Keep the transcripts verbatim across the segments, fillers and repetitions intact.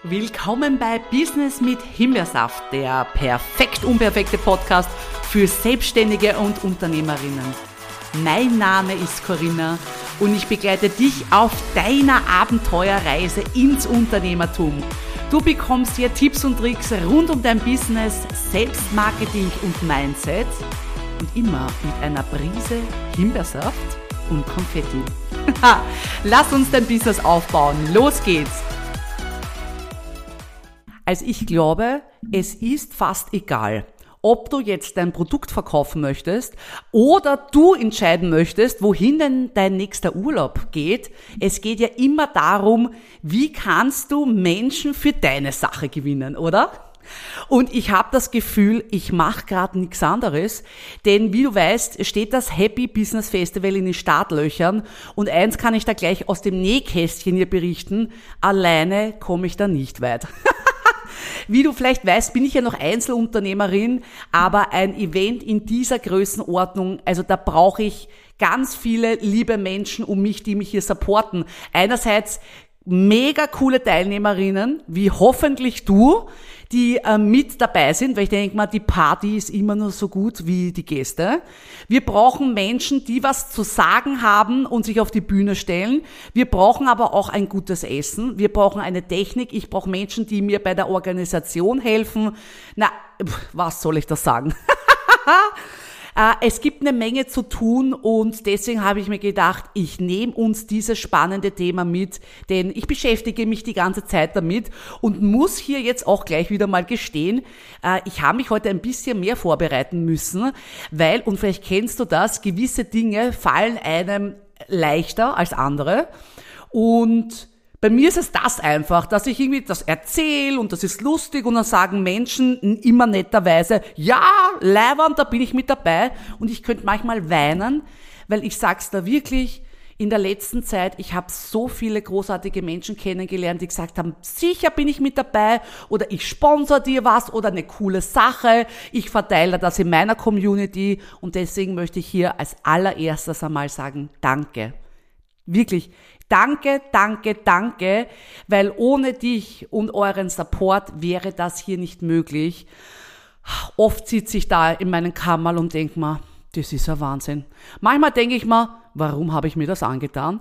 Willkommen bei Business mit Himbeersaft, der perfekt unperfekte Podcast für Selbstständige und Unternehmerinnen. Mein Name ist Corinna und ich begleite dich auf deiner Abenteuerreise ins Unternehmertum. Du bekommst hier Tipps und Tricks rund um dein Business, Selbstmarketing und Mindset und immer mit einer Prise Himbeersaft und Konfetti. Lass uns dein Business aufbauen. Los geht's! Also ich glaube, es ist fast egal, ob du jetzt dein Produkt verkaufen möchtest oder du entscheiden möchtest, wohin denn dein nächster Urlaub geht. Es geht ja immer darum, wie kannst du Menschen für deine Sache gewinnen, oder? Und ich habe das Gefühl, ich mache gerade nichts anderes, denn wie du weißt, steht das Happy Business Festival in den Startlöchern und eins kann ich da gleich aus dem Nähkästchen hier berichten, alleine komme ich da nicht weit. Wie du vielleicht weißt, bin ich ja noch Einzelunternehmerin, aber ein Event in dieser Größenordnung, also da brauche ich ganz viele liebe Menschen um mich, die mich hier supporten. Einerseits mega coole Teilnehmerinnen, wie hoffentlich du, die äh, mit dabei sind, weil ich denke mal, die Party ist immer nur so gut wie die Gäste. Wir brauchen Menschen, die was zu sagen haben und sich auf die Bühne stellen. Wir brauchen aber auch ein gutes Essen. Wir brauchen eine Technik. Ich brauche Menschen, die mir bei der Organisation helfen. Na, was soll ich da sagen? Es gibt eine Menge zu tun und deswegen habe ich mir gedacht, ich nehme uns dieses spannende Thema mit, denn ich beschäftige mich die ganze Zeit damit und muss hier jetzt auch gleich wieder mal gestehen, ich habe mich heute ein bisschen mehr vorbereiten müssen, weil, und vielleicht kennst du das, gewisse Dinge fallen einem leichter als andere und bei mir ist es das einfach, dass ich irgendwie das erzähle und das ist lustig und dann sagen Menschen immer netterweise, ja, leiwand, da bin ich mit dabei und ich könnte manchmal weinen, weil ich sag's da wirklich, in der letzten Zeit, ich habe so viele großartige Menschen kennengelernt, die gesagt haben, sicher bin ich mit dabei oder ich sponsor dir was oder eine coole Sache, ich verteile das in meiner Community und deswegen möchte ich hier als allererstes einmal sagen, danke. Wirklich, danke, danke, danke, weil ohne dich und euren Support wäre das hier nicht möglich. Oft sitze ich da in meinen Kammerl und denke mir, das ist ein Wahnsinn. Manchmal denke ich mir, warum habe ich mir das angetan?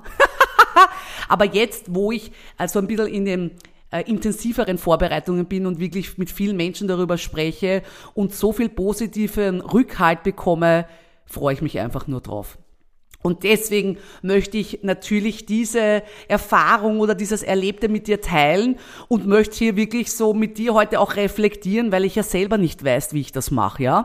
Aber jetzt, wo ich also ein bisschen in den äh, intensiveren Vorbereitungen bin und wirklich mit vielen Menschen darüber spreche und so viel positiven Rückhalt bekomme, freue ich mich einfach nur drauf. Und deswegen möchte ich natürlich diese Erfahrung oder dieses Erlebte mit dir teilen und möchte hier wirklich so mit dir heute auch reflektieren, weil ich ja selber nicht weiß, wie ich das mache, ja.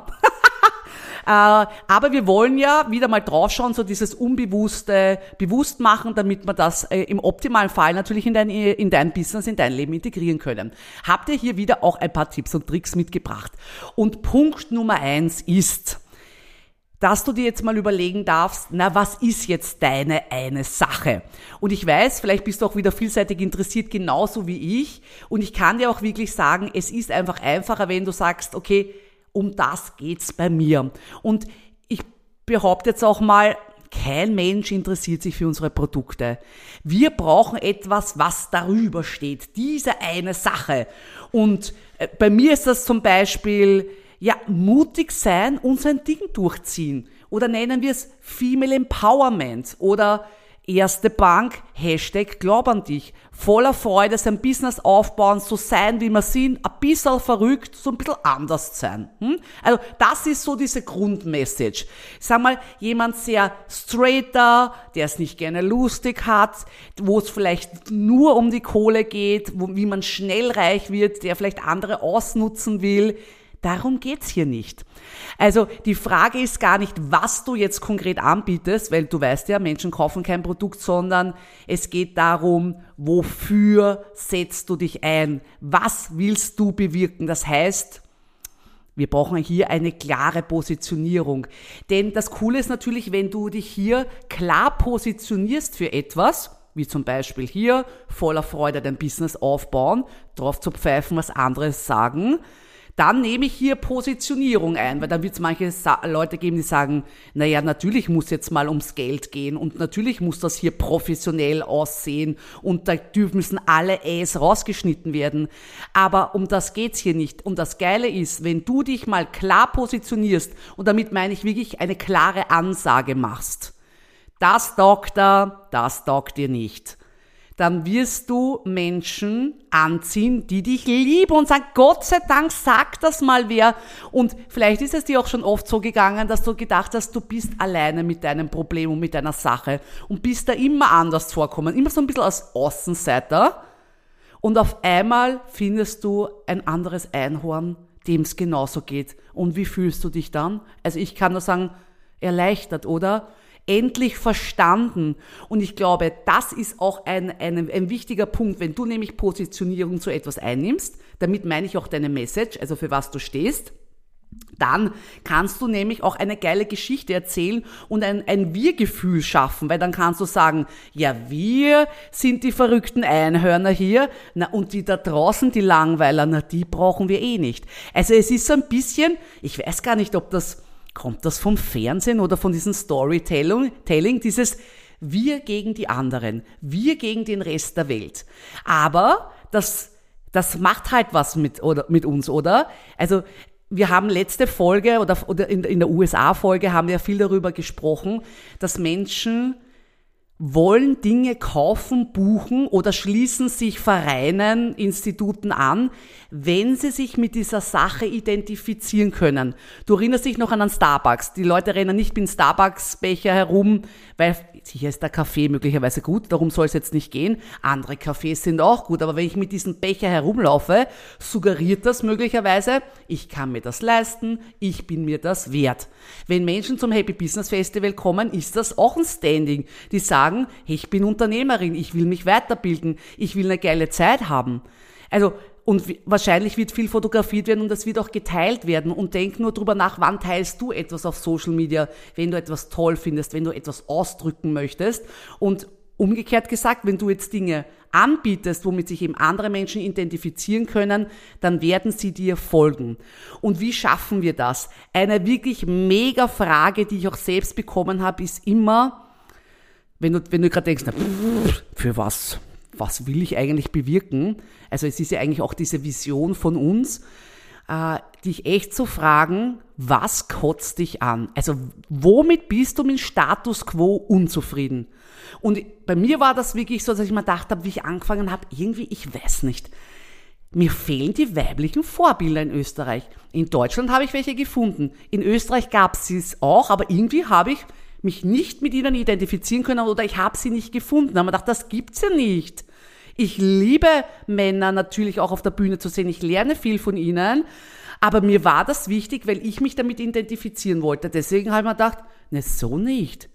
äh, aber wir wollen ja wieder mal draufschauen, so dieses Unbewusste bewusst machen, damit wir das äh, im optimalen Fall natürlich in dein, in dein Business, in dein Leben integrieren können. Habt ihr hier wieder auch ein paar Tipps und Tricks mitgebracht. Und Punkt Nummer eins ist, dass du dir jetzt mal überlegen darfst, na, was ist jetzt deine eine Sache? Und ich weiß, vielleicht bist du auch wieder vielseitig interessiert, genauso wie ich. Und ich kann dir auch wirklich sagen, es ist einfach einfacher, wenn du sagst, okay, um das geht's bei mir. Und ich behaupte jetzt auch mal, kein Mensch interessiert sich für unsere Produkte. Wir brauchen etwas, was darüber steht. Diese eine Sache. Und bei mir ist das zum Beispiel, ja, mutig sein und sein Ding durchziehen. Oder nennen wir es Female Empowerment oder erste Bank, Hashtag Glaub an dich. Voller Freude sein Business aufbauen, so sein, wie wir sind, ein bisschen verrückt, so ein bisschen anders sein. Hm? Also das ist so diese Grundmessage. Ich sag mal, jemand sehr straighter, der es nicht gerne lustig hat, wo es vielleicht nur um die Kohle geht, wo, wie man schnell reich wird, der vielleicht andere ausnutzen will. Darum geht's hier nicht. Also die Frage ist gar nicht, was du jetzt konkret anbietest, weil du weißt ja, Menschen kaufen kein Produkt, sondern es geht darum, wofür setzt du dich ein? Was willst du bewirken? Das heißt, wir brauchen hier eine klare Positionierung. Denn das Coole ist natürlich, wenn du dich hier klar positionierst für etwas, wie zum Beispiel hier, voller Freude dein Business aufbauen, drauf zu pfeifen, was andere sagen, Dann nehme ich hier Positionierung ein, weil dann wird es manche Sa- Leute geben, die sagen, naja, natürlich muss jetzt mal ums Geld gehen und natürlich muss das hier professionell aussehen und da dürfen müssen alle Äs rausgeschnitten werden. Aber um das geht's hier nicht. Und das Geile ist, wenn du dich mal klar positionierst, und damit meine ich wirklich eine klare Ansage machst, das taugt da, das taugt dir nicht, dann wirst du Menschen anziehen, die dich lieben und sagen, Gott sei Dank sagt das mal wer. Und vielleicht ist es dir auch schon oft so gegangen, dass du gedacht hast, du bist alleine mit deinem Problem und mit deiner Sache und bist da immer anders vorkommen, immer so ein bisschen als Außenseiter. Und auf einmal findest du ein anderes Einhorn, dem es genauso geht. Und wie fühlst du dich dann? Also ich kann nur sagen, erleichtert, oder? Endlich verstanden. Und ich glaube, das ist auch ein, ein, ein wichtiger Punkt, wenn du nämlich Positionierung zu etwas einnimmst, damit meine ich auch deine Message, also für was du stehst, dann kannst du nämlich auch eine geile Geschichte erzählen und ein, ein Wir-Gefühl schaffen, weil dann kannst du sagen, ja, wir sind die verrückten Einhörner hier, na, und die da draußen, die Langweiler, na, die brauchen wir eh nicht. Also es ist so ein bisschen, ich weiß gar nicht, ob das kommt das vom Fernsehen oder von diesem Storytelling, Telling, dieses wir gegen die anderen, wir gegen den Rest der Welt. Aber das, das macht halt was mit, oder, mit uns, oder? Also, wir haben letzte Folge oder, oder in, in der U S A-Folge haben wir viel darüber gesprochen, dass Menschen wollen Dinge kaufen, buchen oder schließen sich Vereinen, Instituten an, wenn sie sich mit dieser Sache identifizieren können. Du erinnerst dich noch an einen Starbucks. Die Leute rennen nicht mit dem Starbucks-Becher herum, weil sicher ist der Kaffee möglicherweise gut, darum soll es jetzt nicht gehen. Andere Cafés sind auch gut, aber wenn ich mit diesem Becher herumlaufe, suggeriert das möglicherweise, ich kann mir das leisten, ich bin mir das wert. Wenn Menschen zum Happy Business Festival kommen, ist das auch ein Standing. Die sagen, hey, ich bin Unternehmerin, ich will mich weiterbilden, ich will eine geile Zeit haben. Also, und wahrscheinlich wird viel fotografiert werden und das wird auch geteilt werden. Und denk nur drüber nach, wann teilst du etwas auf Social Media, wenn du etwas toll findest, wenn du etwas ausdrücken möchtest. Und umgekehrt gesagt, wenn du jetzt Dinge anbietest, womit sich eben andere Menschen identifizieren können, dann werden sie dir folgen. Und wie schaffen wir das? Eine wirklich mega Frage, die ich auch selbst bekommen habe, ist immer, wenn du, wenn du gerade denkst, na, für was? Was will ich eigentlich bewirken? Also es ist ja eigentlich auch diese Vision von uns, äh, dich echt zu fragen, was kotzt dich an? Also womit bist du mit Status Quo unzufrieden? Und bei mir war das wirklich so, dass ich mir gedacht habe, wie ich angefangen habe, irgendwie, ich weiß nicht, mir fehlen die weiblichen Vorbilder in Österreich. In Deutschland habe ich welche gefunden. In Österreich gab es es auch, aber irgendwie habe ich mich nicht mit ihnen identifizieren können oder ich habe sie nicht gefunden. Da habe ich mir gedacht, das gibt's ja nicht. Ich liebe Männer natürlich auch auf der Bühne zu sehen. Ich lerne viel von ihnen. Aber mir war das wichtig, weil ich mich damit identifizieren wollte. Deswegen habe ich mir gedacht, ne, so nicht.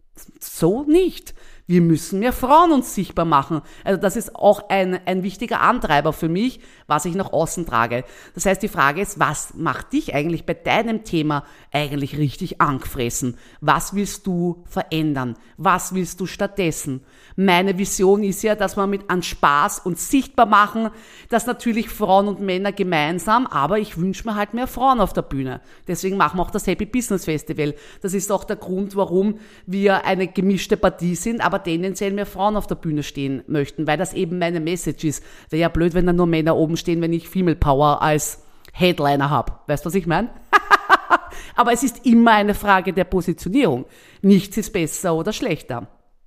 So nicht. Wir müssen mehr Frauen uns sichtbar machen. Also das ist auch ein, ein wichtiger Antreiber für mich, was ich nach außen trage. Das heißt, die Frage ist, was macht dich eigentlich bei deinem Thema eigentlich richtig angefressen? Was willst du verändern? Was willst du stattdessen? Meine Vision ist ja, dass wir mit an Spaß und sichtbar machen, dass natürlich Frauen und Männer gemeinsam, aber ich wünsche mir halt mehr Frauen auf der Bühne. Deswegen machen wir auch das Happy Business Festival. Das ist auch der Grund, warum wir eine gemischte Partie sind, aber tendenziell mehr Frauen auf der Bühne stehen möchten, weil das eben meine Message ist. Wäre ja blöd, wenn da nur Männer oben stehen, wenn ich Female Power als Headliner habe. Weißt du, was ich meine? Aber es ist immer eine Frage der Positionierung. Nichts ist besser oder schlechter.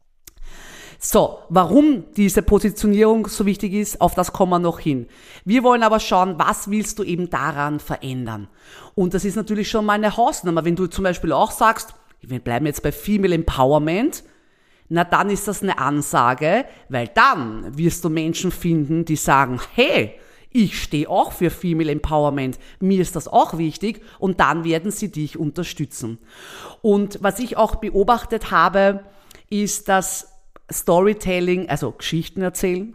So, warum diese Positionierung so wichtig ist, auf das kommen wir noch hin. Wir wollen aber schauen, was willst du eben daran verändern? Und das ist natürlich schon mal eine Hausnummer. Wenn du zum Beispiel auch sagst, wir bleiben jetzt bei Female Empowerment, na dann ist das eine Ansage, weil dann wirst du Menschen finden, die sagen, hey, ich stehe auch für Female Empowerment, mir ist das auch wichtig und dann werden sie dich unterstützen. Und was ich auch beobachtet habe, ist, dass Storytelling, also Geschichten erzählen,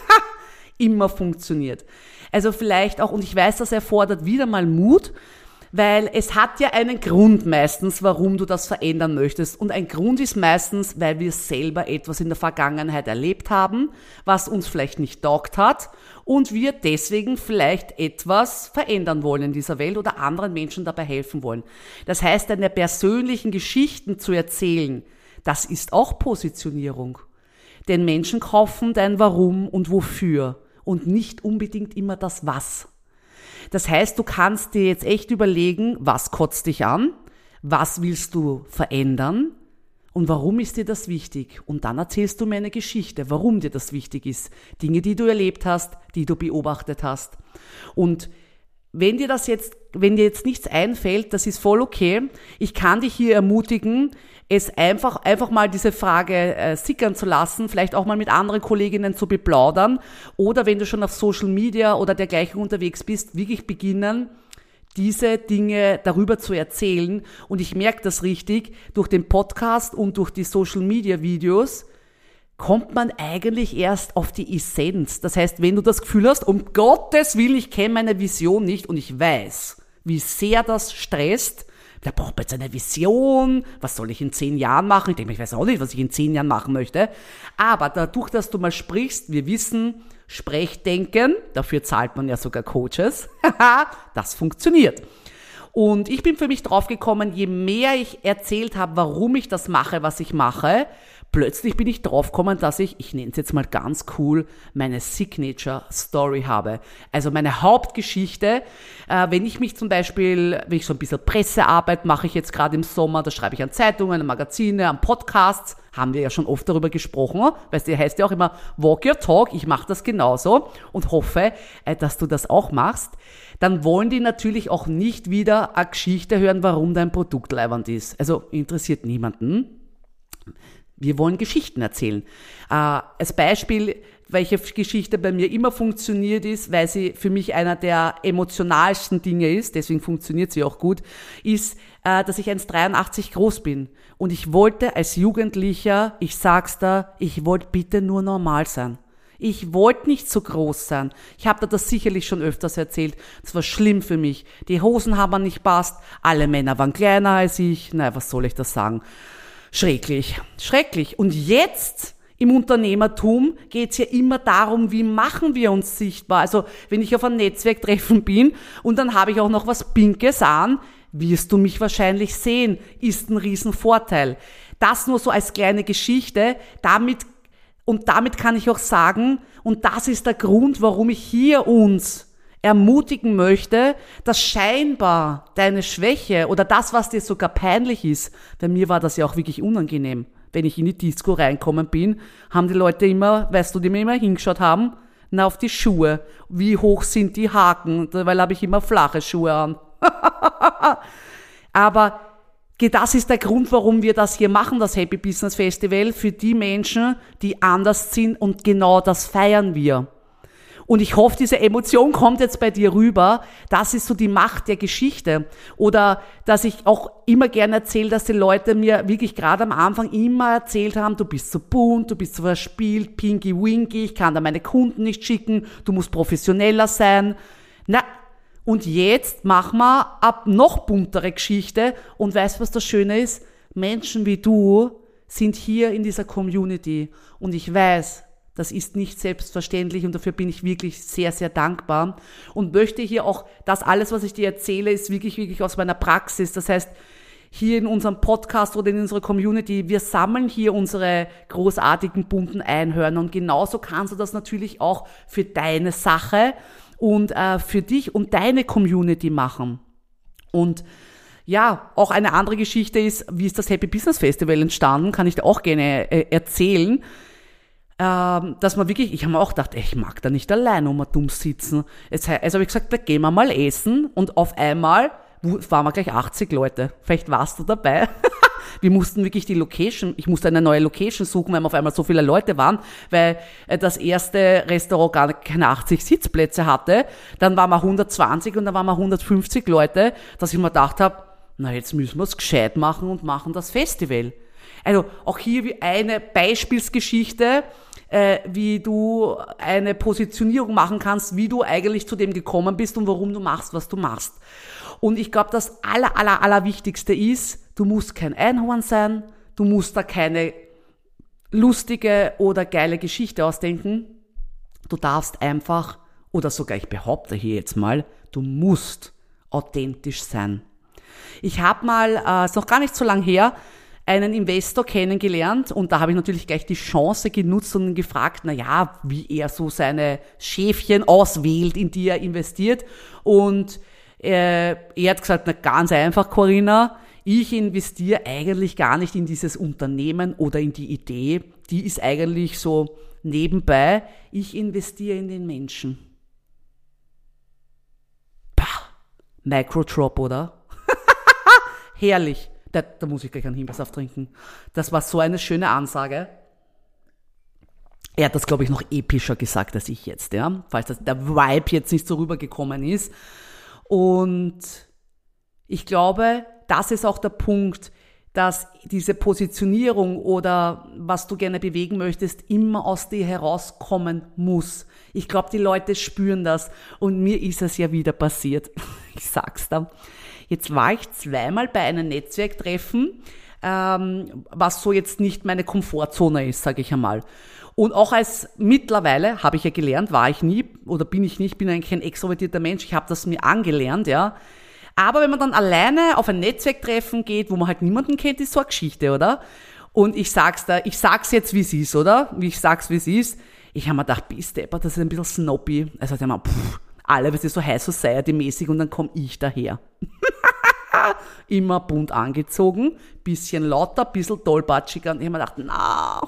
immer funktioniert. Also vielleicht auch, und ich weiß, das erfordert wieder mal Mut, Weil es hat ja einen Grund meistens, warum du das verändern möchtest. Und ein Grund ist meistens, weil wir selber etwas in der Vergangenheit erlebt haben, was uns vielleicht nicht taugt hat und wir deswegen vielleicht etwas verändern wollen in dieser Welt oder anderen Menschen dabei helfen wollen. Das heißt, deine persönlichen Geschichten zu erzählen, das ist auch Positionierung. Denn Menschen kaufen dein Warum und Wofür und nicht unbedingt immer das Was. Das heißt, du kannst dir jetzt echt überlegen, was kotzt dich an, was willst du verändern und warum ist dir das wichtig? Und dann erzählst du mir eine Geschichte, warum dir das wichtig ist. Dinge, die du erlebt hast, die du beobachtet hast. Und wenn dir das jetzt, wenn dir jetzt nichts einfällt, das ist voll okay. Ich kann dich hier ermutigen, es einfach, einfach mal diese Frage äh, sickern zu lassen, vielleicht auch mal mit anderen Kolleginnen zu beplaudern oder wenn du schon auf Social Media oder dergleichen unterwegs bist, wirklich beginnen, diese Dinge darüber zu erzählen. Und ich merke das richtig, durch den Podcast und durch die Social Media Videos kommt man eigentlich erst auf die Essenz. Das heißt, wenn du das Gefühl hast, um Gottes Willen, ich kenne meine Vision nicht und ich weiß, wie sehr das stresst, da braucht man jetzt eine Vision, was soll ich in zehn Jahren machen? Ich denke, ich weiß auch nicht, was ich in zehn Jahren machen möchte. Aber dadurch, dass du mal sprichst, wir wissen, Sprechdenken, dafür zahlt man ja sogar Coaches, das funktioniert. Und ich bin für mich draufgekommen, je mehr ich erzählt habe, warum ich das mache, was ich mache, plötzlich bin ich draufgekommen, dass ich, ich nenne es jetzt mal ganz cool, meine Signature Story habe. Also meine Hauptgeschichte, äh, wenn ich mich zum Beispiel, wenn ich so ein bisschen Pressearbeit mache ich jetzt gerade im Sommer, da schreibe ich an Zeitungen, an Magazine, an Podcasts, haben wir ja schon oft darüber gesprochen, weißt du, heißt ja auch immer Walk Your Talk, ich mache das genauso und hoffe, äh, dass du das auch machst. Dann wollen die natürlich auch nicht wieder eine Geschichte hören, warum dein Produkt leiwand ist. Also interessiert niemanden. Wir wollen Geschichten erzählen. Äh, als Beispiel, welche Geschichte bei mir immer funktioniert ist, weil sie für mich einer der emotionalsten Dinge ist, deswegen funktioniert sie auch gut, ist, äh, dass ich eins Komma dreiundachtzig groß bin. Und ich wollte als Jugendlicher, ich sag's da, ich wollte bitte nur normal sein. Ich wollte nicht so groß sein. Ich habe dir das sicherlich schon öfters erzählt. Das war schlimm für mich. Die Hosen haben mir nicht passt. Alle Männer waren kleiner als ich. Na, was soll ich das sagen? Schrecklich. Schrecklich. Und jetzt im Unternehmertum geht's ja immer darum, wie machen wir uns sichtbar. Also wenn ich auf einem Netzwerktreffen bin und dann habe ich auch noch was Pinkes an, wirst du mich wahrscheinlich sehen. Ist ein Riesenvorteil. Das nur so als kleine Geschichte. Damit Und damit kann ich auch sagen, und das ist der Grund, warum ich hier uns ermutigen möchte, dass scheinbar deine Schwäche oder das, was dir sogar peinlich ist, bei mir war das ja auch wirklich unangenehm. Wenn ich in die Disco reinkommen bin, haben die Leute immer, weißt du, die mir immer hingeschaut haben, na auf die Schuhe. Wie hoch sind die Haken? Weil habe ich immer flache Schuhe an. Aber das ist der Grund, warum wir das hier machen, das Happy Business Festival, für die Menschen, die anders sind und genau das feiern wir. Und ich hoffe, diese Emotion kommt jetzt bei dir rüber. Das ist so die Macht der Geschichte. Oder dass ich auch immer gerne erzähle, dass die Leute mir wirklich gerade am Anfang immer erzählt haben, du bist so bunt, du bist so verspielt, pinky winky, ich kann da meine Kunden nicht schicken, du musst professioneller sein. Na, und jetzt machen wir ab noch buntere Geschichte und weißt, was das Schöne ist? Menschen wie du sind hier in dieser Community und ich weiß, das ist nicht selbstverständlich und dafür bin ich wirklich sehr, sehr dankbar und möchte hier auch, das alles, was ich dir erzähle, ist wirklich, wirklich aus meiner Praxis. Das heißt, hier in unserem Podcast oder in unserer Community, wir sammeln hier unsere großartigen bunten Einhörner und genauso kannst du das natürlich auch für deine Sache und äh, für dich und deine Community machen. Und ja, auch eine andere Geschichte ist, wie ist das Happy Business Festival entstanden, kann ich dir auch gerne äh, erzählen, ähm, dass man wirklich, ich habe mir auch gedacht, ey, ich mag da nicht allein um dumm sitzen. Jetzt, also habe ich gesagt, da gehen wir mal essen und auf einmal waren wir gleich achtzig Leute. Vielleicht warst du dabei. Wir mussten wirklich die Location, ich musste eine neue Location suchen, weil auf einmal so viele Leute waren, weil das erste Restaurant gar keine achtzig Sitzplätze hatte. Dann waren wir hundertzwanzig und dann waren wir hundertfünfzig Leute, dass ich mir gedacht habe, na jetzt müssen wir es gescheit machen und machen das Festival. Also auch hier wie eine Beispielsgeschichte, äh, wie du eine Positionierung machen kannst, wie du eigentlich zu dem gekommen bist und warum du machst, was du machst. Und ich glaube, das aller, aller, aller Wichtigste ist, du musst kein Einhorn sein, du musst da keine lustige oder geile Geschichte ausdenken. Du darfst einfach, oder sogar ich behaupte hier jetzt mal, du musst authentisch sein. Ich habe mal, äh, ist noch gar nicht so lang her, einen Investor kennengelernt und da habe ich natürlich gleich die Chance genutzt und ihn gefragt, na ja, wie er so seine Schäfchen auswählt, in die er investiert. Und äh, er hat gesagt, na ganz einfach, Corinna, ich investiere eigentlich gar nicht in dieses Unternehmen oder in die Idee, die ist eigentlich so nebenbei, ich investiere in den Menschen. Pah, Microdrop, oder? Herrlich. Da, da muss ich gleich einen Himbeersaft trinken. Das war so eine schöne Ansage. Er hat das, glaube ich, noch epischer gesagt als ich jetzt, ja, falls das, der Vibe jetzt nicht so rübergekommen ist. Und ich glaube, das ist auch der Punkt, dass diese Positionierung oder was du gerne bewegen möchtest, immer aus dir herauskommen muss. Ich glaube, die Leute spüren das und mir ist es ja wieder passiert. Ich sag's da. Jetzt war ich zweimal bei einem Netzwerktreffen, ähm, was so jetzt nicht meine Komfortzone ist, sage ich einmal. Und auch als mittlerweile, habe ich ja gelernt, war ich nie oder bin ich nicht, bin eigentlich kein extrovertierter Mensch, ich habe das mir angelernt, ja. Aber wenn man dann alleine auf ein Netzwerktreffen geht, wo man halt niemanden kennt, ist so eine Geschichte, oder? Und ich sag's da, ich sag's jetzt, wie es ist, oder? Wie ich sag's, wie es ist. Ich habe mir gedacht, bist du, das ist ein bisschen snobby. Also ich mir, pff, alle, was ist so High Society-mäßig und dann komme ich daher. Immer bunt angezogen, bisschen lauter, bisschen tollpatschiger. Und ich habe mir gedacht, na,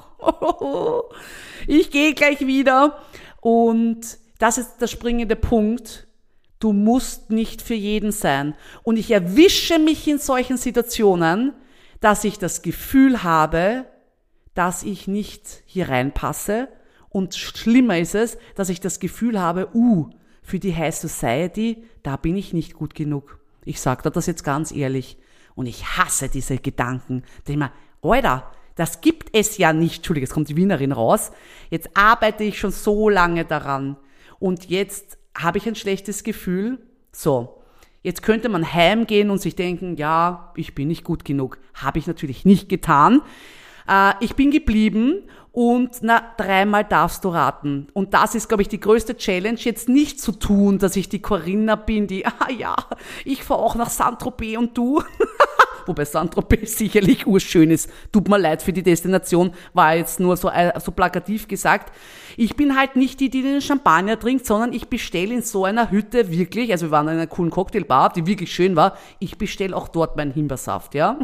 ich gehe gleich wieder. Und das ist der springende Punkt. Du musst nicht für jeden sein. Und ich erwische mich in solchen Situationen, dass ich das Gefühl habe, dass ich nicht hier reinpasse. Und schlimmer ist es, dass ich das Gefühl habe, uh, für die High Society, da bin ich nicht gut genug. Ich sage dir das jetzt ganz ehrlich. Und ich hasse diese Gedanken. Da ich mir, Alter, das gibt es ja nicht. Entschuldigung, jetzt kommt die Wienerin raus. Jetzt arbeite ich schon so lange daran. Und jetzt habe ich ein schlechtes Gefühl. So, jetzt könnte man heimgehen und sich denken, ja, ich bin nicht gut genug. Habe ich natürlich nicht getan. Äh, ich bin geblieben und na, dreimal darfst du raten. Und das ist, glaube ich, die größte Challenge, jetzt nicht zu tun, dass ich die Corinna bin, die, ah ja, ich fahre auch nach Saint-Tropez und du. Wobei Saint-Tropez sicherlich urschön ist. Tut mir leid für die Destination, war jetzt nur so, äh, so plakativ gesagt. Ich bin halt nicht die, die den Champagner trinkt, sondern ich bestelle in so einer Hütte wirklich, also wir waren in einer coolen Cocktailbar, die wirklich schön war, ich bestelle auch dort meinen Himbeersaft, ja.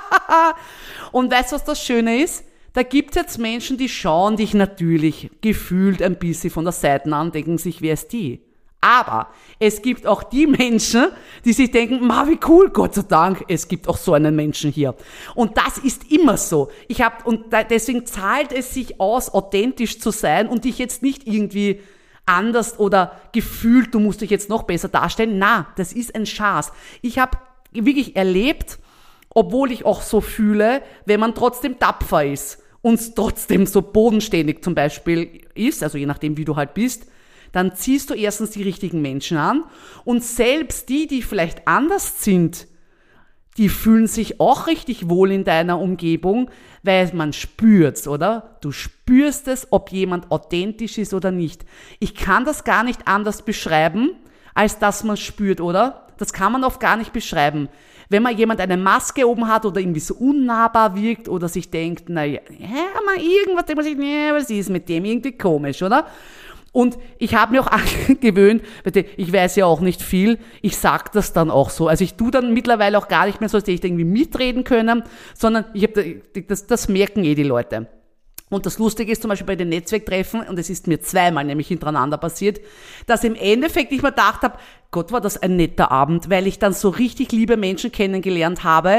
Und weißt du, was das Schöne ist? Da gibt's jetzt Menschen, die schauen dich natürlich gefühlt ein bisschen von der Seite an, denken sich, wer ist die? Aber es gibt auch die Menschen, die sich denken, ma, wie cool, Gott sei Dank, es gibt auch so einen Menschen hier. Und das ist immer so. Ich hab, und da, deswegen zahlt es sich aus, authentisch zu sein und dich jetzt nicht irgendwie anders oder gefühlt, du musst dich jetzt noch besser darstellen. Na, das ist ein Schatz. Ich habe wirklich erlebt, obwohl ich auch so fühle, wenn man trotzdem tapfer ist und trotzdem so bodenständig zum Beispiel ist, also je nachdem, wie du halt bist, dann ziehst du erstens die richtigen Menschen an und selbst die, die vielleicht anders sind, die fühlen sich auch richtig wohl in deiner Umgebung, weil man spürt's, oder? Du spürst es, ob jemand authentisch ist oder nicht. Ich kann das gar nicht anders beschreiben, als dass man spürt, oder? Das kann man oft gar nicht beschreiben. Wenn man jemand eine Maske oben hat oder irgendwie so unnahbar wirkt oder sich denkt, naja, ja, mal irgendwas, denkt man sich, nee, was ist mit dem irgendwie komisch, oder? Und ich habe mir auch angewöhnt, ich weiß ja auch nicht viel, ich sag das dann auch so. Also ich tue dann mittlerweile auch gar nicht mehr so, dass ich irgendwie mitreden können, sondern ich hab, das, das merken eh die Leute. Und das Lustige ist zum Beispiel bei den Netzwerktreffen, und es ist mir zweimal nämlich hintereinander passiert, dass im Endeffekt ich mir gedacht habe, Gott, war das ein netter Abend, weil ich dann so richtig liebe Menschen kennengelernt habe,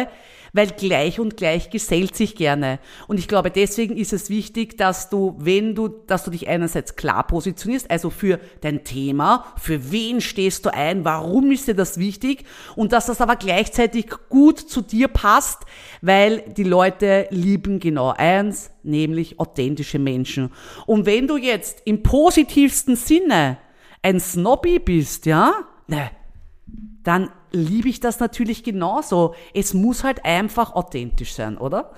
weil gleich und gleich gesellt sich gerne. Und ich glaube, deswegen ist es wichtig, dass du, wenn du, dass du dich einerseits klar positionierst, also für dein Thema, für wen stehst du ein, warum ist dir das wichtig und dass das aber gleichzeitig gut zu dir passt, weil die Leute lieben genau eins, nämlich authentische Menschen. Und wenn du jetzt im positivsten Sinne ein Snobby bist, ja, ne, dann liebe ich das natürlich genauso. Es muss halt einfach authentisch sein, oder?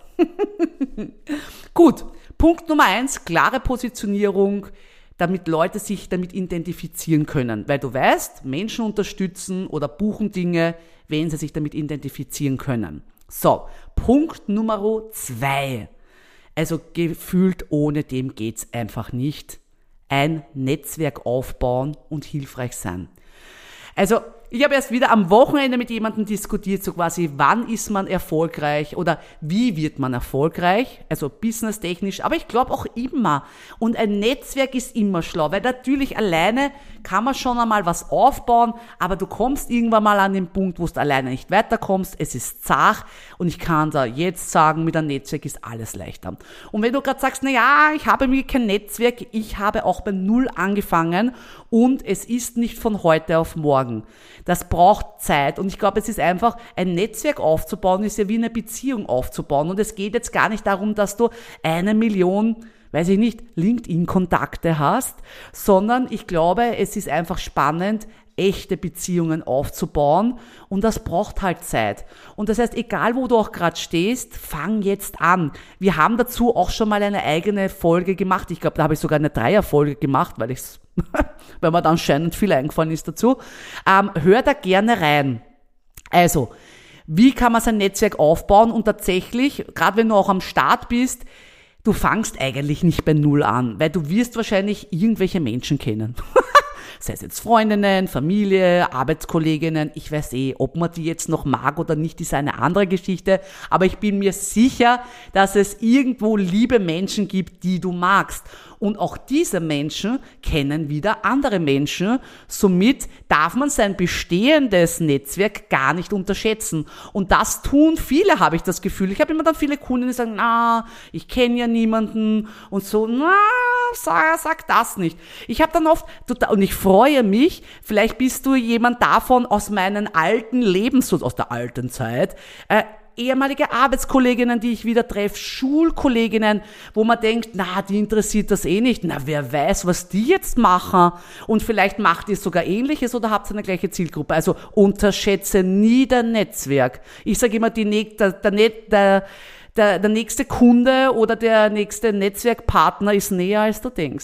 Gut, Punkt Nummer eins, klare Positionierung, damit Leute sich damit identifizieren können. Weil du weißt, Menschen unterstützen oder buchen Dinge, wenn sie sich damit identifizieren können. So, Punkt Nummer zwei. Also gefühlt ohne dem geht's einfach nicht. Ein Netzwerk aufbauen und hilfreich sein. Also ich habe erst wieder am Wochenende mit jemandem diskutiert, so quasi, wann ist man erfolgreich oder wie wird man erfolgreich, also businesstechnisch, aber ich glaube auch immer. Und ein Netzwerk ist immer schlau, weil natürlich alleine kann man schon einmal was aufbauen, aber du kommst irgendwann mal an den Punkt, wo du alleine nicht weiterkommst, es ist zart und ich kann da jetzt sagen, mit einem Netzwerk ist alles leichter. Und wenn du gerade sagst, na ja, ich habe mir kein Netzwerk, ich habe auch bei Null angefangen und es ist nicht von heute auf morgen. Das braucht Zeit und ich glaube, es ist einfach, ein Netzwerk aufzubauen, ist ja wie eine Beziehung aufzubauen und es geht jetzt gar nicht darum, dass du eine Million, weiß ich nicht, LinkedIn-Kontakte hast, sondern ich glaube, es ist einfach spannend, echte Beziehungen aufzubauen und das braucht halt Zeit. Und das heißt, egal wo du auch gerade stehst, fang jetzt an. Wir haben dazu auch schon mal eine eigene Folge gemacht. Ich glaube, da habe ich sogar eine Dreierfolge gemacht, weil ich's, weil mir da anscheinend viel eingefallen ist dazu. Ähm, hör da gerne rein. Also, wie kann man sein Netzwerk aufbauen und tatsächlich, gerade wenn du auch am Start bist, du fangst eigentlich nicht bei Null an, weil du wirst wahrscheinlich irgendwelche Menschen kennen. Sei es jetzt Freundinnen, Familie, Arbeitskolleginnen, ich weiß eh, ob man die jetzt noch mag oder nicht, ist eine andere Geschichte, aber ich bin mir sicher, dass es irgendwo liebe Menschen gibt, die du magst. Und auch diese Menschen kennen wieder andere Menschen. Somit darf man sein bestehendes Netzwerk gar nicht unterschätzen. Und das tun viele, habe ich das Gefühl. Ich habe immer dann viele Kunden, die sagen, na, ich kenne ja niemanden und so, na, sag, sag das nicht. Ich habe dann oft, und ich freue mich, vielleicht bist du jemand davon aus meinen alten Lebens, aus der alten Zeit, äh, ehemalige Arbeitskolleginnen, die ich wieder treffe, Schulkolleginnen, wo man denkt, na, die interessiert das eh nicht. Na, wer weiß, was die jetzt machen. Und vielleicht macht ihr sogar Ähnliches oder habt ihr eine gleiche Zielgruppe. Also unterschätze nie dein Netzwerk. Ich sage immer, die, der, der, der, der, der nächste Kunde oder der nächste Netzwerkpartner ist näher, als du denkst.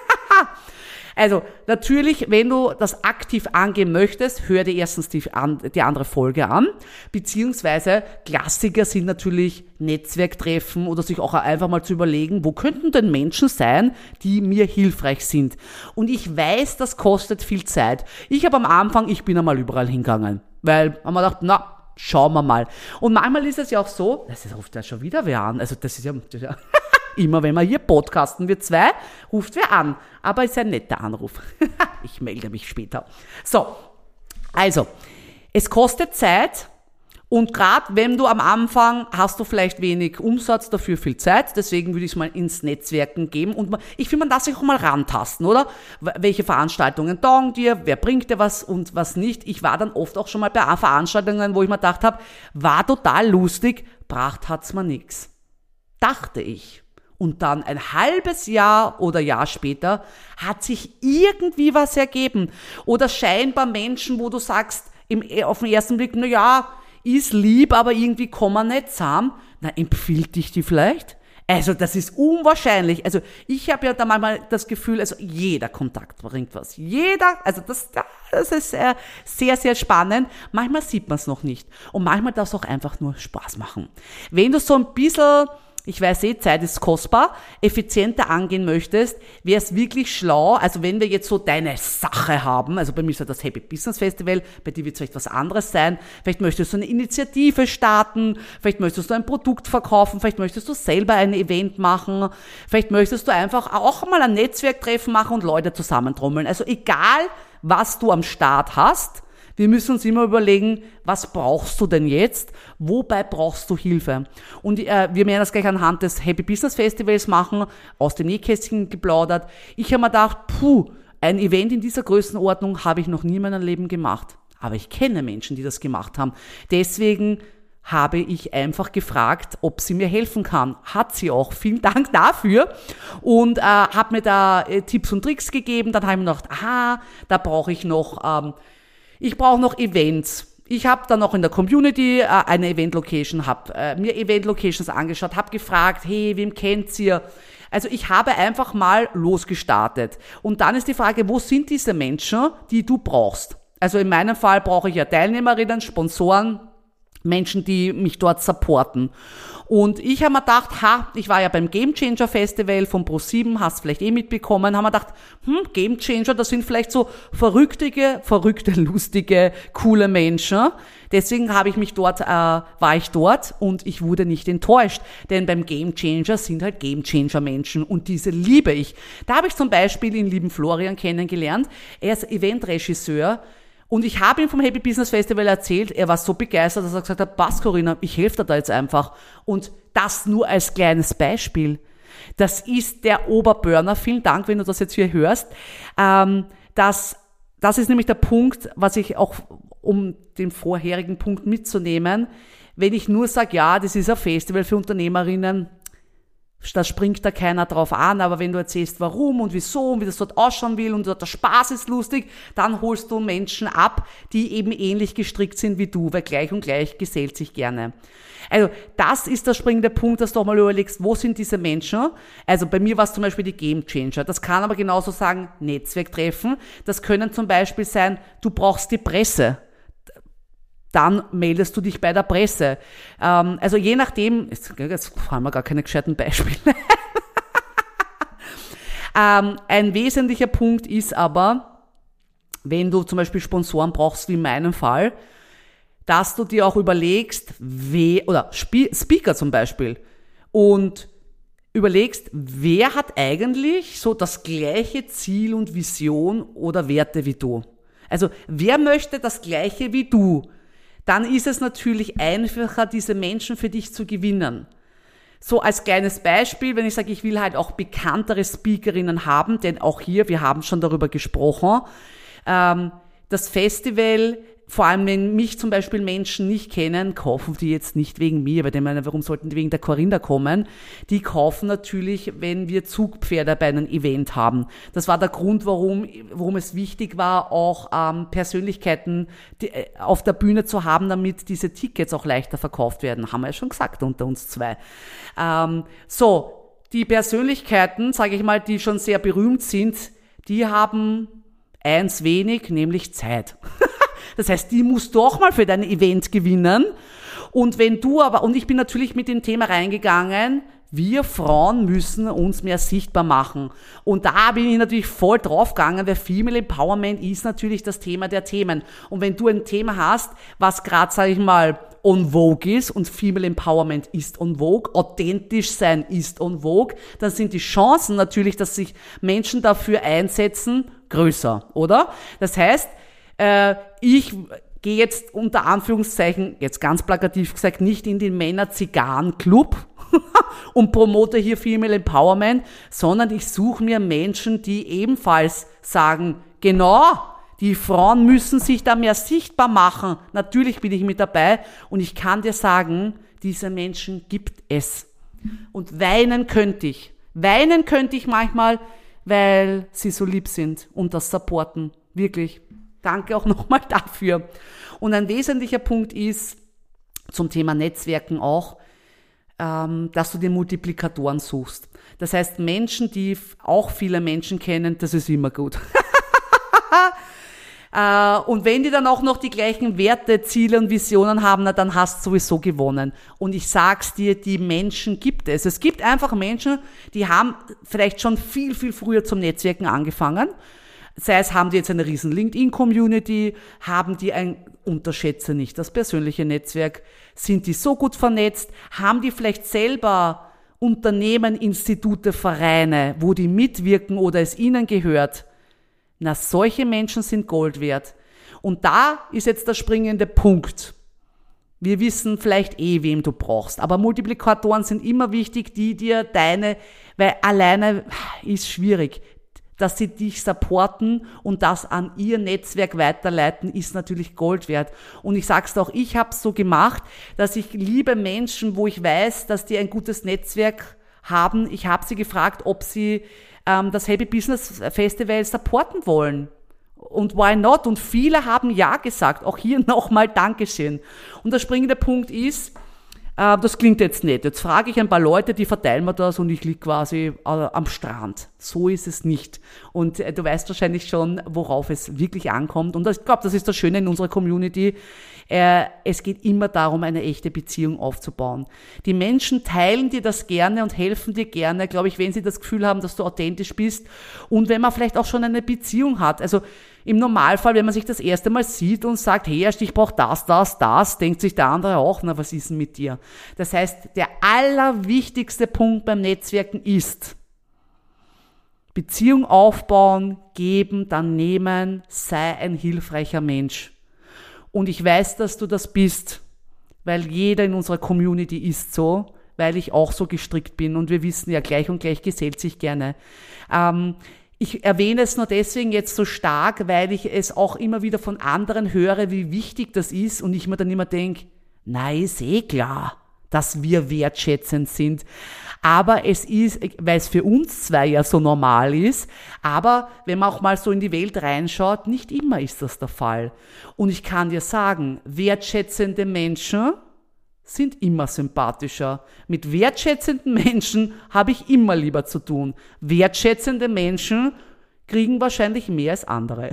Also natürlich, wenn du das aktiv angehen möchtest, hör dir erstens die, die andere Folge an, beziehungsweise Klassiker sind natürlich Netzwerktreffen oder sich auch einfach mal zu überlegen, wo könnten denn Menschen sein, die mir hilfreich sind. Und ich weiß, das kostet viel Zeit. Ich habe am Anfang, ich bin einmal überall hingegangen, weil man gedacht, na, schauen wir mal. Und manchmal ist es ja auch so, das ruft ja schon wieder wer an, also das ist ja... Das ist ja immer wenn wir hier podcasten, wir zwei, ruft wer an. Aber ist ein netter Anruf. Ich melde mich später. So, also, es kostet Zeit und gerade wenn du am Anfang hast du vielleicht wenig Umsatz, dafür viel Zeit. Deswegen würde ich es mal ins Netzwerken geben. Und ich finde, man darf sich auch mal rantasten, oder? Welche Veranstaltungen taugen dir, wer bringt dir was und was nicht. Ich war dann oft auch schon mal bei Veranstaltungen, wo ich mir gedacht habe, war total lustig, bracht hat's mir nix. Dachte ich. Und dann ein halbes Jahr oder Jahr später hat sich irgendwie was ergeben. Oder scheinbar Menschen, wo du sagst, im, auf den ersten Blick, na ja, ist lieb, aber irgendwie kann man nicht zusammen. Na, empfiehlt dich die vielleicht? Also das ist unwahrscheinlich. Also ich habe ja da manchmal das Gefühl, also jeder Kontakt bringt was. Jeder, also das, das ist sehr, sehr, sehr spannend. Manchmal sieht man es noch nicht. Und manchmal darf es auch einfach nur Spaß machen. Wenn du so ein bisschen... Ich weiß eh, Zeit ist kostbar, effizienter angehen möchtest, wäre es wirklich schlau, also wenn wir jetzt so deine Sache haben, also bei mir ist ja das Happy Business Festival, bei dir wird es vielleicht was anderes sein, vielleicht möchtest du eine Initiative starten, vielleicht möchtest du ein Produkt verkaufen, vielleicht möchtest du selber ein Event machen, vielleicht möchtest du einfach auch mal ein Netzwerktreffen machen und Leute zusammentrommeln. Also egal, was du am Start hast, Wir müssen uns immer überlegen, was brauchst du denn jetzt? Wobei brauchst du Hilfe? Und äh, wir werden das gleich anhand des Happy Business Festivals machen, aus dem Nähkästchen geplaudert. Ich habe mir gedacht, puh, ein Event in dieser Größenordnung habe ich noch nie in meinem Leben gemacht. Aber ich kenne Menschen, die das gemacht haben. Deswegen habe ich einfach gefragt, ob sie mir helfen kann. Hat sie auch. Vielen Dank dafür. Und äh, habe mir da äh, Tipps und Tricks gegeben. Dann habe ich mir gedacht, aha, da brauche ich noch, ähm, ich brauche noch Events. Ich habe dann noch in der Community äh, eine Event-Location, habe äh, mir Event-Locations angeschaut, habe gefragt, hey, wem kennt ihr? Also ich habe einfach mal losgestartet. Und dann ist die Frage, wo sind diese Menschen, die du brauchst? Also in meinem Fall brauche ich ja Teilnehmerinnen, Sponsoren, Menschen, die mich dort supporten. Und ich habe mir gedacht, ha, ich war ja beim Game Changer Festival von ProSieben, hast vielleicht eh mitbekommen, haben wir gedacht, hm, Game Changer, das sind vielleicht so verrücktige, verrückte, lustige, coole Menschen. Deswegen habe ich mich dort, äh, war ich dort und ich wurde nicht enttäuscht. Denn beim Game Changer sind halt Game Changer Menschen und diese liebe ich. Da habe ich zum Beispiel den lieben Florian kennengelernt. Er ist Eventregisseur. Und ich habe ihm vom Happy Business Festival erzählt, er war so begeistert, dass er gesagt hat, passt Corinna, ich helfe dir da jetzt einfach. Und das nur als kleines Beispiel. Das ist der Oberburner, vielen Dank, wenn du das jetzt hier hörst. Ähm, das, das ist nämlich der Punkt, was ich auch, um den vorherigen Punkt mitzunehmen, wenn ich nur sage, ja, das ist ein Festival für Unternehmerinnen, da springt da keiner drauf an, aber wenn du erzählst, warum und wieso und wie das dort ausschauen will und dort der Spaß ist lustig, dann holst du Menschen ab, die eben ähnlich gestrickt sind wie du, weil gleich und gleich gesellt sich gerne. Also das ist der springende Punkt, dass du auch mal überlegst, wo sind diese Menschen? Also bei mir war es zum Beispiel die Game Changer. Das kann aber genauso sagen, Netzwerktreffen. Das können zum Beispiel sein, du brauchst die Presse. Dann meldest du dich bei der Presse. Ähm, also je nachdem, jetzt, jetzt haben wir gar keine gescheiten Beispiele. ähm, ein wesentlicher Punkt ist aber, wenn du zum Beispiel Sponsoren brauchst, wie in meinem Fall, dass du dir auch überlegst, wer, oder Speaker zum Beispiel, und überlegst, wer hat eigentlich so das gleiche Ziel und Vision oder Werte wie du. Also wer möchte das gleiche wie du? Dann ist es natürlich einfacher, diese Menschen für dich zu gewinnen. So als kleines Beispiel, wenn ich sage, ich will halt auch bekanntere Speakerinnen haben, denn auch hier, wir haben schon darüber gesprochen, ähm, das Festival, vor allem wenn mich zum Beispiel Menschen nicht kennen, kaufen die jetzt nicht wegen mir, weil ich meine, warum sollten die wegen der Corinna kommen? Die kaufen natürlich, wenn wir Zugpferde bei einem Event haben. Das war der Grund, warum, warum es wichtig war, auch ähm, Persönlichkeiten die, äh, auf der Bühne zu haben, damit diese Tickets auch leichter verkauft werden. Haben wir ja schon gesagt unter uns zwei. Ähm, so, die Persönlichkeiten, sage ich mal, die schon sehr berühmt sind, die haben eins wenig, nämlich Zeit. Das heißt, die musst du auch mal für dein Event gewinnen. Und wenn du aber, und ich bin natürlich mit dem Thema reingegangen, wir Frauen müssen uns mehr sichtbar machen. Und da bin ich natürlich voll draufgegangen, weil Female Empowerment ist natürlich das Thema der Themen. Und wenn du ein Thema hast, was gerade, sage ich mal, on vogue ist, und Female Empowerment ist on vogue, authentisch sein ist on vogue, dann sind die Chancen natürlich, dass sich Menschen dafür einsetzen, größer, oder? Das heißt, äh, ich gehe jetzt unter Anführungszeichen, jetzt ganz plakativ gesagt, nicht in den Männer-Zigarren-Club und promote hier Female Empowerment, sondern ich suche mir Menschen, die ebenfalls sagen, genau, die Frauen müssen sich da mehr sichtbar machen. Natürlich bin ich mit dabei und ich kann dir sagen, diese Menschen gibt es. Und weinen könnte ich. Weinen könnte ich manchmal, weil sie so lieb sind und das supporten. Wirklich. Danke auch nochmal dafür. Und ein wesentlicher Punkt ist zum Thema Netzwerken auch, ähm, dass du dir Multiplikatoren suchst. Das heißt, Menschen, die auch viele Menschen kennen, das ist immer gut. äh, und wenn die dann auch noch die gleichen Werte, Ziele und Visionen haben, na, dann hast du sowieso gewonnen. Und ich sag's dir, die Menschen gibt es. Es gibt einfach Menschen, die haben vielleicht schon viel, viel früher zum Netzwerken angefangen. Sei es, haben die jetzt eine riesen LinkedIn-Community, haben die ein, unterschätze nicht das persönliche Netzwerk, sind die so gut vernetzt, haben die vielleicht selber Unternehmen, Institute, Vereine, wo die mitwirken oder es ihnen gehört. Na, solche Menschen sind Gold wert. Und da ist jetzt der springende Punkt. Wir wissen vielleicht eh, wem du brauchst, aber Multiplikatoren sind immer wichtig, die dir deine, weil alleine ist schwierig, dass sie dich supporten und das an ihr Netzwerk weiterleiten, ist natürlich Gold wert. Und ich sag's dir auch, ich habe es so gemacht, dass ich liebe Menschen, wo ich weiß, dass die ein gutes Netzwerk haben. Ich habe sie gefragt, ob sie ähm, das Happy Business Festival supporten wollen. Und why not? Und viele haben ja gesagt. Auch hier nochmal Dankeschön. Und der springende Punkt ist, äh, das klingt jetzt nett. Jetzt frage ich ein paar Leute, die verteilen mir das und ich liege quasi äh, am Strand. So ist es nicht. Und äh, du weißt wahrscheinlich schon, worauf es wirklich ankommt. Und ich glaube, das ist das Schöne in unserer Community. Äh, es geht immer darum, eine echte Beziehung aufzubauen. Die Menschen teilen dir das gerne und helfen dir gerne, glaube ich, wenn sie das Gefühl haben, dass du authentisch bist. Und wenn man vielleicht auch schon eine Beziehung hat. Also im Normalfall, wenn man sich das erste Mal sieht und sagt, hey, ich brauche das, das, das, denkt sich der andere auch, na, was ist denn mit dir? Das heißt, der allerwichtigste Punkt beim Netzwerken ist, Beziehung aufbauen, geben, dann nehmen, sei ein hilfreicher Mensch. Und ich weiß, dass du das bist, weil jeder in unserer Community ist so, weil ich auch so gestrickt bin und wir wissen ja, gleich und gleich gesellt sich gerne. Ähm, ich erwähne es nur deswegen jetzt so stark, weil ich es auch immer wieder von anderen höre, wie wichtig das ist und ich mir dann immer denke, na, ist eh klar, dass wir wertschätzend sind. Aber es ist, weil es für uns zwei ja so normal ist, aber wenn man auch mal so in die Welt reinschaut, nicht immer ist das der Fall. Und ich kann dir sagen, wertschätzende Menschen sind immer sympathischer. Mit wertschätzenden Menschen habe ich immer lieber zu tun. Wertschätzende Menschen kriegen wahrscheinlich mehr als andere.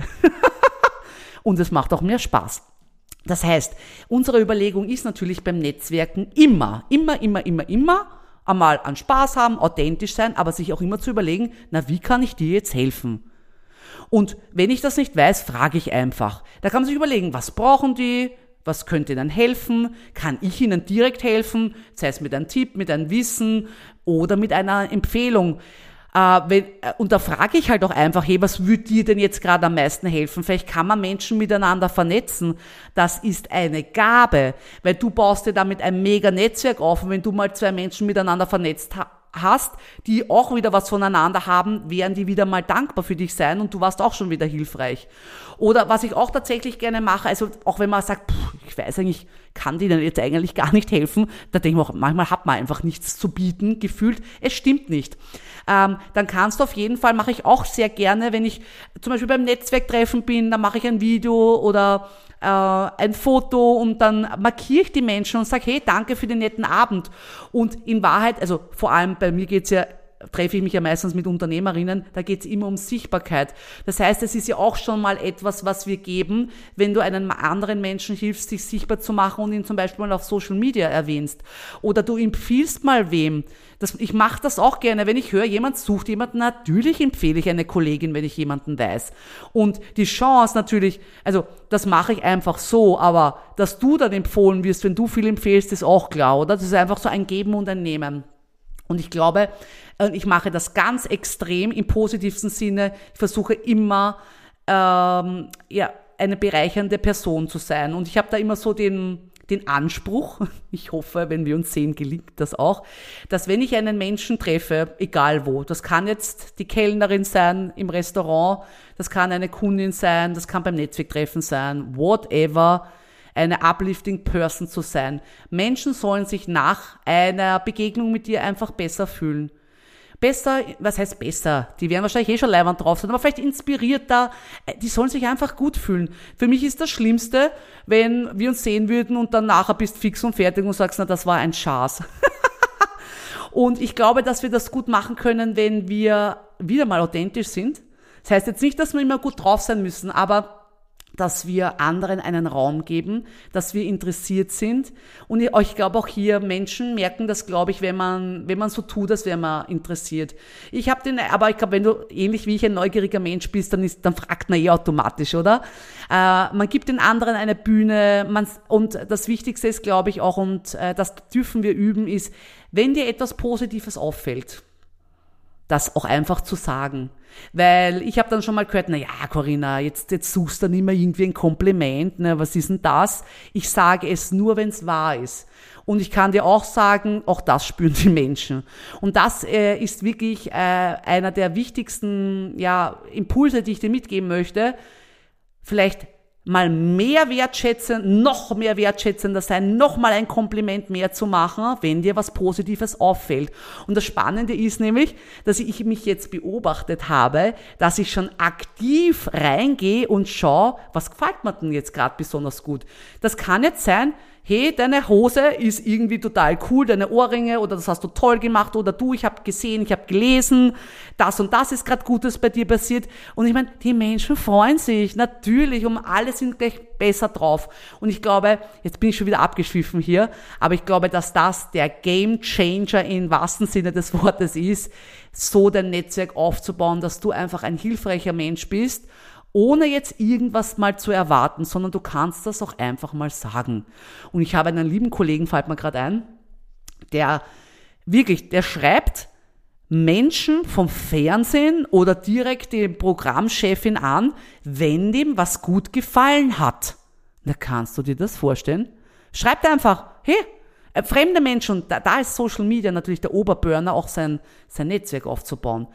Und es macht auch mehr Spaß. Das heißt, unsere Überlegung ist natürlich beim Netzwerken immer, immer, immer, immer, immer einmal an Spaß haben, authentisch sein, aber sich auch immer zu überlegen, na, wie kann ich dir jetzt helfen? Und wenn ich das nicht weiß, frage ich einfach. Da kann man sich überlegen, was brauchen die? Was könnte ihnen helfen? Kann ich ihnen direkt helfen? Sei es mit einem Tipp, mit einem Wissen oder mit einer Empfehlung. Äh, wenn, äh, und da frage ich halt auch einfach, hey, was würde dir denn jetzt gerade am meisten helfen? Vielleicht kann man Menschen miteinander vernetzen. Das ist eine Gabe, weil du baust dir damit ein mega Netzwerk auf und wenn du mal zwei Menschen miteinander vernetzt hast, hast, die auch wieder was voneinander haben, werden die wieder mal dankbar für dich sein und du warst auch schon wieder hilfreich. Oder was ich auch tatsächlich gerne mache, also auch wenn man sagt, pff, ich weiß eigentlich, kann denen jetzt eigentlich gar nicht helfen, da denke ich auch, manchmal hat man einfach nichts zu bieten, gefühlt, es stimmt nicht. Ähm, dann kannst du auf jeden Fall, mache ich auch sehr gerne, wenn ich zum Beispiel beim Netzwerktreffen bin, dann mache ich ein Video oder äh, ein Foto und dann markiere ich die Menschen und sage, hey, danke für den netten Abend. Und in Wahrheit, also vor allem bei mir geht's ja, treffe ich mich ja meistens mit Unternehmerinnen, da geht's immer um Sichtbarkeit. Das heißt, es ist ja auch schon mal etwas, was wir geben, wenn du einem anderen Menschen hilfst, sich sichtbar zu machen und ihn zum Beispiel mal auf Social Media erwähnst. Oder du empfiehlst mal wem. Das, ich mache das auch gerne, wenn ich höre, jemand sucht jemanden, natürlich empfehle ich eine Kollegin, wenn ich jemanden weiß. Und die Chance natürlich, also das mache ich einfach so, aber dass du dann empfohlen wirst, wenn du viel empfehlst, ist auch klar, oder? Das ist einfach so ein Geben und ein Nehmen. Und ich glaube, ich mache das ganz extrem im positivsten Sinne. Ich versuche immer, ähm, ja, eine bereichernde Person zu sein. Und ich habe da immer so den, den Anspruch, ich hoffe, wenn wir uns sehen, gelingt das auch, dass wenn ich einen Menschen treffe, egal wo, das kann jetzt die Kellnerin sein im Restaurant, das kann eine Kundin sein, das kann beim Netzwerktreffen sein, whatever, eine uplifting Person zu sein. Menschen sollen sich nach einer Begegnung mit dir einfach besser fühlen. Besser, was heißt besser? Die werden wahrscheinlich eh schon leiwand drauf sein, aber vielleicht inspirierter. Die sollen sich einfach gut fühlen. Für mich ist das Schlimmste, wenn wir uns sehen würden und dann nachher bist fix und fertig und sagst, na, das war ein Schaß. Und ich glaube, dass wir das gut machen können, wenn wir wieder mal authentisch sind. Das heißt jetzt nicht, dass wir immer gut drauf sein müssen, aber dass wir anderen einen Raum geben, dass wir interessiert sind. Und ich, ich glaube auch hier, Menschen merken das, glaube ich, wenn man wenn man so tut, als wäre man interessiert. Ich habe den, aber ich glaube, wenn du ähnlich wie ich ein neugieriger Mensch bist, dann ist, dann fragt man eh automatisch, oder? Äh, man gibt den anderen eine Bühne, man, und das Wichtigste ist, glaube ich, auch, und äh, das dürfen wir üben, ist, wenn dir etwas Positives auffällt, das auch einfach zu sagen. Weil ich habe dann schon mal gehört, na ja, Corinna, jetzt, jetzt suchst du nicht mehr irgendwie ein Kompliment, ne, was ist denn das? Ich sage es nur, wenn es wahr ist. Und ich kann dir auch sagen, auch das spüren die Menschen. Und das äh, ist wirklich äh, einer der wichtigsten ja, Impulse, die ich dir mitgeben möchte. Vielleicht mal mehr wertschätzen, noch mehr wertschätzender sein, noch mal ein Kompliment mehr zu machen, wenn dir was Positives auffällt. Und das Spannende ist nämlich, dass ich mich jetzt beobachtet habe, dass ich schon aktiv reingehe und schaue, was gefällt mir denn jetzt gerade besonders gut. Das kann jetzt sein, hey, deine Hose ist irgendwie total cool, deine Ohrringe oder das hast du toll gemacht oder du, ich habe gesehen, ich habe gelesen, das und das ist gerade Gutes bei dir passiert. Und ich meine, die Menschen freuen sich natürlich, um alle sind gleich besser drauf. Und ich glaube, jetzt bin ich schon wieder abgeschwiffen hier, aber ich glaube, dass das der Game Changer im wahrsten Sinne des Wortes ist, so dein Netzwerk aufzubauen, dass du einfach ein hilfreicher Mensch bist, ohne jetzt irgendwas mal zu erwarten, sondern du kannst das auch einfach mal sagen. Und ich habe einen lieben Kollegen, fällt mir gerade ein, der wirklich, der schreibt Menschen vom Fernsehen oder direkt die Programmchefin an, wenn dem was gut gefallen hat. Da kannst du dir das vorstellen? Schreibt einfach, hey, fremde Menschen, und da, da ist Social Media natürlich der Oberburner, auch sein, sein Netzwerk aufzubauen.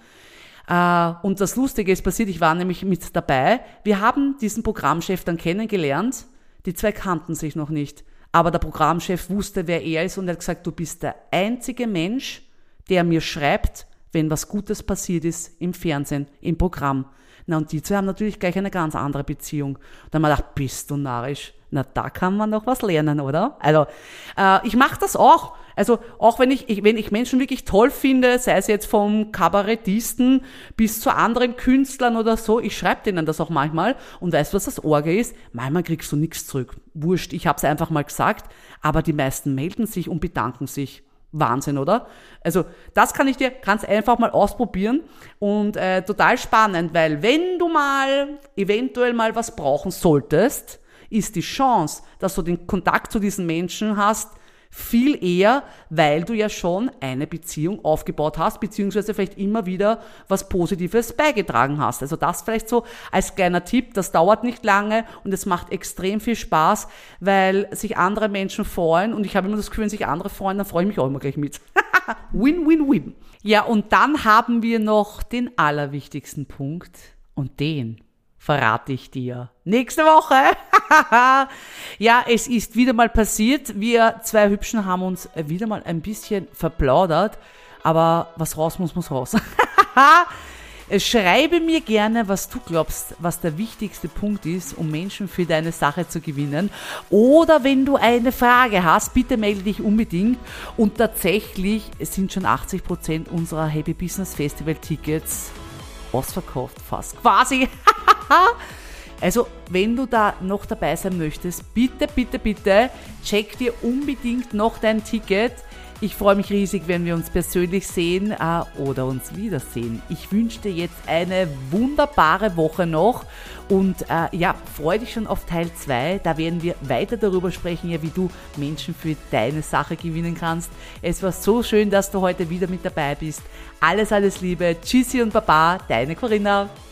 Und das Lustige ist passiert, ich war nämlich mit dabei, wir haben diesen Programmchef dann kennengelernt, die zwei kannten sich noch nicht, aber der Programmchef wusste, wer er ist und er hat gesagt, du bist der einzige Mensch, der mir schreibt, wenn was Gutes passiert ist im Fernsehen, im Programm. Na, und die zwei haben natürlich gleich eine ganz andere Beziehung. Und dann haben wir gedacht, bist du narrisch? Na, da kann man noch was lernen, oder? Also, äh, ich mache das auch. Also, auch wenn ich, ich, wenn ich Menschen wirklich toll finde, sei es jetzt vom Kabarettisten bis zu anderen Künstlern oder so, ich schreibe denen das auch manchmal. Und weißt du, was das Orge ist? Manchmal kriegst du nichts zurück. Wurscht, ich habe es einfach mal gesagt. Aber die meisten melden sich und bedanken sich. Wahnsinn, oder? Also das kann ich dir ganz einfach mal ausprobieren und äh, total spannend, weil wenn du mal eventuell mal was brauchen solltest, ist die Chance, dass du den Kontakt zu diesen Menschen hast, viel eher, weil du ja schon eine Beziehung aufgebaut hast, beziehungsweise vielleicht immer wieder was Positives beigetragen hast. Also das vielleicht so als kleiner Tipp, das dauert nicht lange und es macht extrem viel Spaß, weil sich andere Menschen freuen und ich habe immer das Gefühl, wenn sich andere freuen, dann freue ich mich auch immer gleich mit. Win, win, win. Ja, und dann haben wir noch den allerwichtigsten Punkt und den verrate ich dir nächste Woche. Ja, es ist wieder mal passiert. Wir zwei Hübschen haben uns wieder mal ein bisschen verplaudert. Aber was raus muss, muss raus. Schreibe mir gerne, was du glaubst, was der wichtigste Punkt ist, um Menschen für deine Sache zu gewinnen. Oder wenn du eine Frage hast, bitte melde dich unbedingt. Und tatsächlich sind schon achtzig Prozent unserer Happy Business Festival Tickets ausverkauft fast. Quasi. Also, wenn du da noch dabei sein möchtest, bitte, bitte, bitte, check dir unbedingt noch dein Ticket. Ich freue mich riesig, wenn wir uns persönlich sehen äh, oder uns wiedersehen. Ich wünsche dir jetzt eine wunderbare Woche noch und äh, ja, freue dich schon auf Teil zwei. Da werden wir weiter darüber sprechen, ja, wie du Menschen für deine Sache gewinnen kannst. Es war so schön, dass du heute wieder mit dabei bist. Alles, alles Liebe. Tschüssi und Baba, deine Corinna.